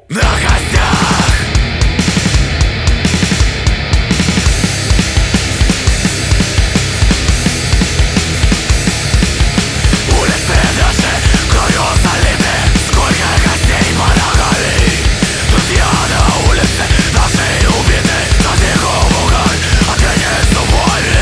На костях улицы наши кровью залиты, сколько костей под ногами. Друзья на улице наши убиты, за них в угол ответит зубами.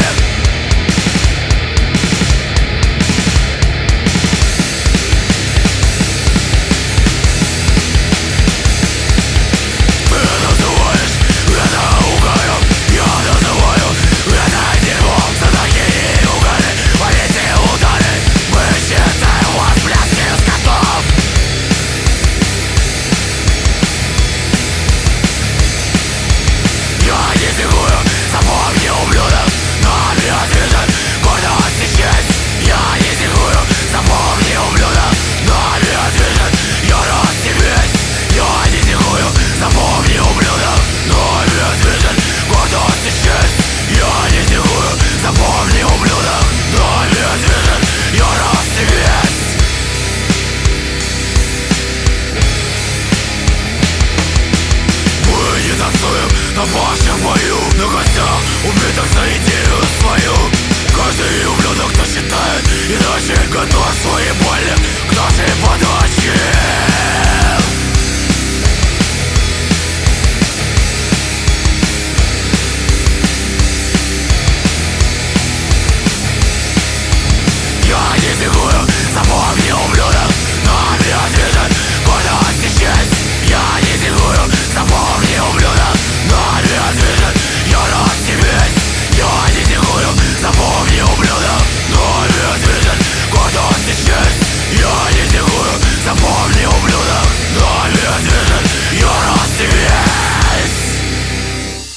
На вашем бою, на гостях, убитых за идею свою. Каждый ублюдок, кто считает иначе, готов свои боли, кто же подумает.